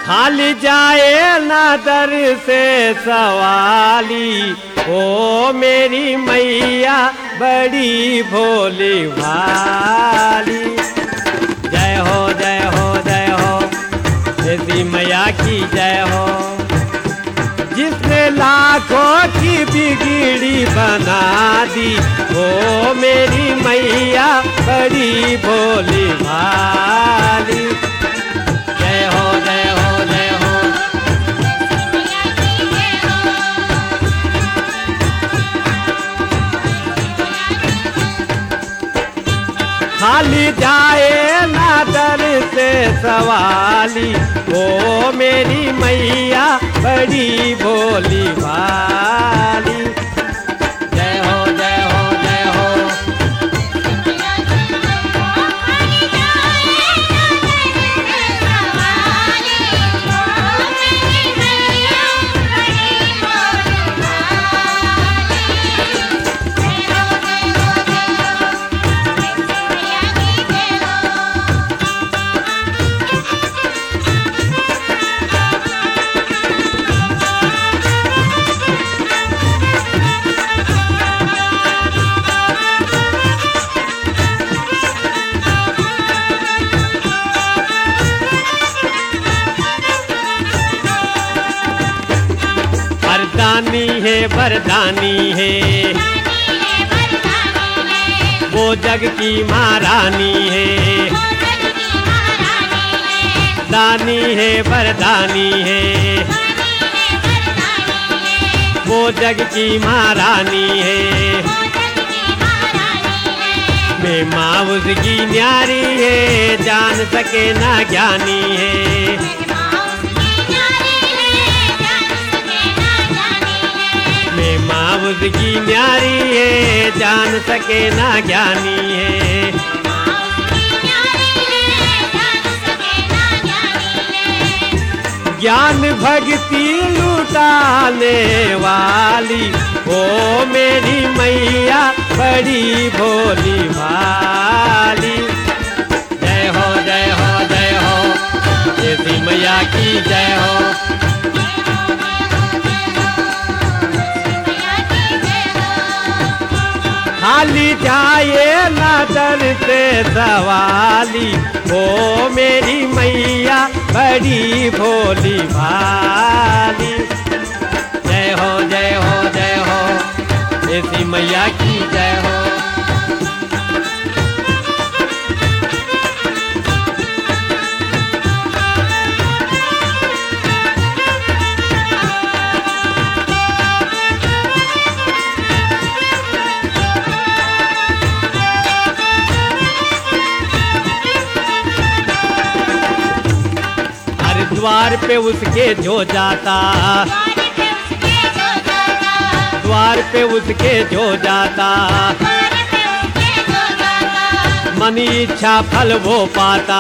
खाली जाए ना दर से सवाली, ओ मेरी मैया बड़ी भोली भाली। जय हो जय हो जय हो, देवी मैया की जय हो। जिसने लाखों की बिगड़ी बना दी, ओ मेरी मैया बड़ी भोली भाली। जय हो जय हो जय हो। खाली जाए ना दर से सवाली, ओ मेरी मैया बड़ी भोली भाली। जय हो जय हो जय हो। वरदानी है वरदानी है, वो जग की महारानी है। दानी है वरदानी है, वो जग की महारानी है। मैं माँ उसकी न्यारी है, जान सके ना ज्ञानी है। मैं माँ उसकी न्यारी है, जान सके ना ज्ञानी है। ज्ञान भक्ति लुटाने वाली, ओ मेरी मैया बड़ी भोली भाली। जय हो जय हो जय हो, देवी मैया की जय हो। खाली जाए ना दर से सवाली, ओ मेरी मैया बड़ी भोली भाली। जय हो जय हो जय हो, देवी मैया की जय हो। द्वार पे उसके जो जाता, द्वार पे उसके जो जाता, मन इच्छा फल वो पाता,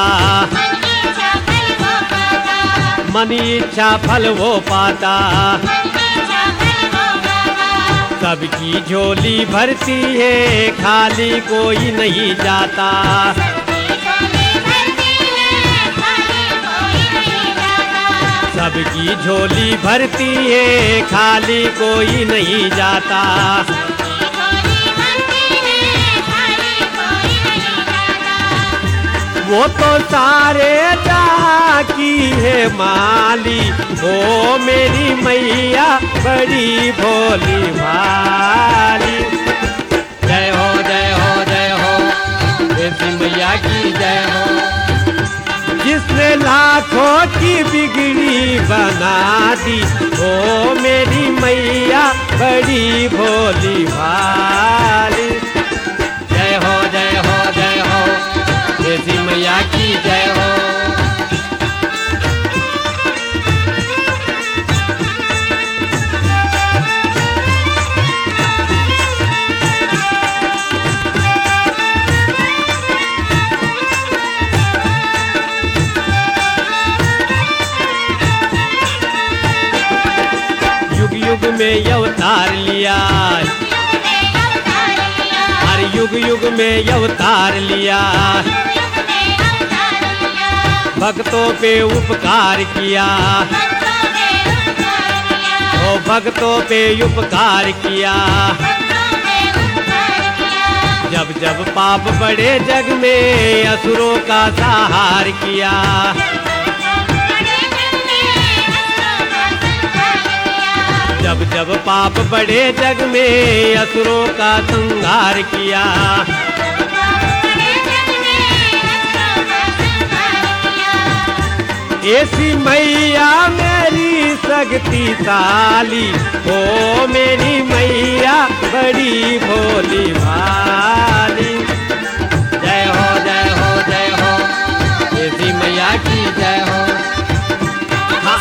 मन इच्छा फल वो पाता। सबकी झोली भरती है, खाली कोई नहीं जाता। सबकी झोली भरती है, खाली कोई नहीं जाता। वो तो सारे जहां की है माली, ओ मेरी मैया बड़ी भोली भाली। जय हो जय हो जय हो, देवी मैया की जय हो। जिसने लाखों की बिगड़ी बना दी, ओ मेरी मैया बड़ी भोली भाली। जय हो जय हो जय हो, देवी मैया की जय हो। युग में अवतार लिया, हर युग युग में अवतार लिया। भक्तों पे उपकार किया, ओ भक्तों पे उपकार किया। जब जब पाप बढ़े जग में असुरों का संहार किया, जब जब पाप बढ़े जग में असुरों का संहार किया। ऐसी मैया मेरी शक्तिशाली, ओ मेरी मैया बड़ी भोली भाली। जय हो जय हो जय हो, ऐसी मैया की जय हो। हाँ।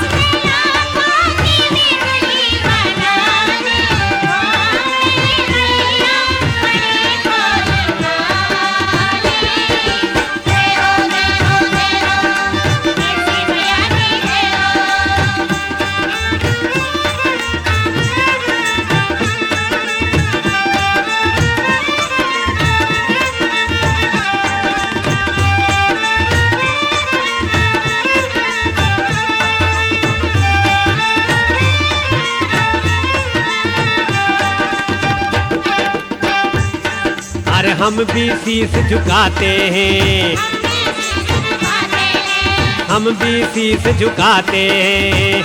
अरे हम भी शीश झुकाते हैं, हम भी शीश झुकाते हैं,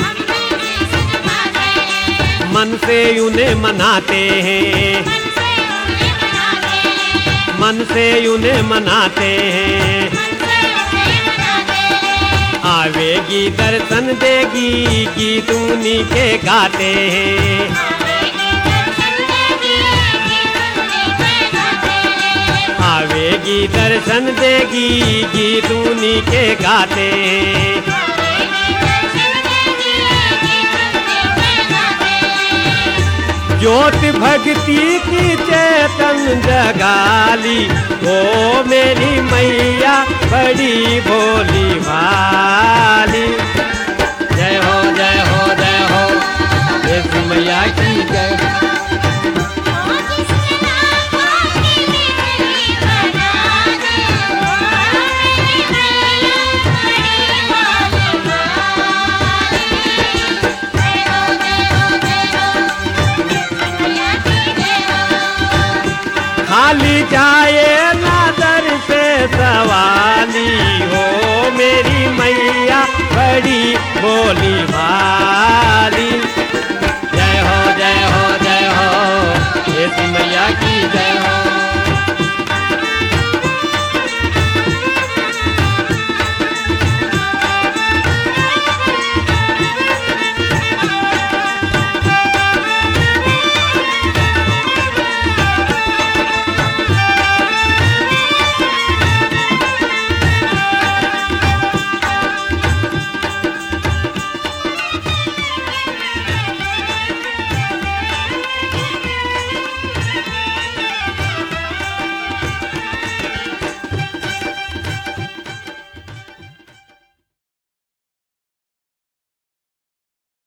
मन से उन्हें मनाते हैं, मन से उन्हें मनाते हैं। आवेगी दर्शन देगी गीत उन्हीं के गाते हैं, आवेगी दर्शन देगी गीत उन्हीं के गाते। ज्योति भक्ति की चेतन जगाली, ओ मेरी मैया बड़ी भोली